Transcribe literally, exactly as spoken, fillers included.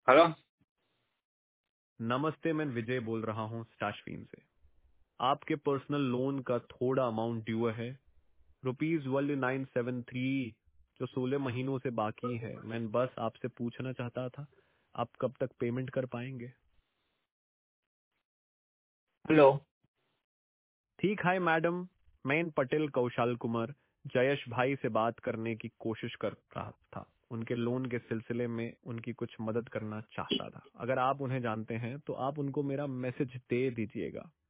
Hello. नमस्ते, मैं विजय बोल रहा हूँ स्टाशफीन से। आपके पर्सनल लोन का थोड़ा अमाउंट ड्यू है, rupees one nine seven three, जो सोलह महीनों से बाकी है। मैं बस आपसे पूछना चाहता था, आप कब तक पेमेंट कर पाएंगे? हेलो। ठीक है मैडम, मैं पटेल कौशाल कुमार जयेश भाई से बात करने की कोशिश कर रहा था। उनके लोन के सिलसिले में उनकी कुछ मदद करना चाहता था। अगर आप उन्हें जानते हैं तो आप उनको मेरा मैसेज दे दीजिएगा।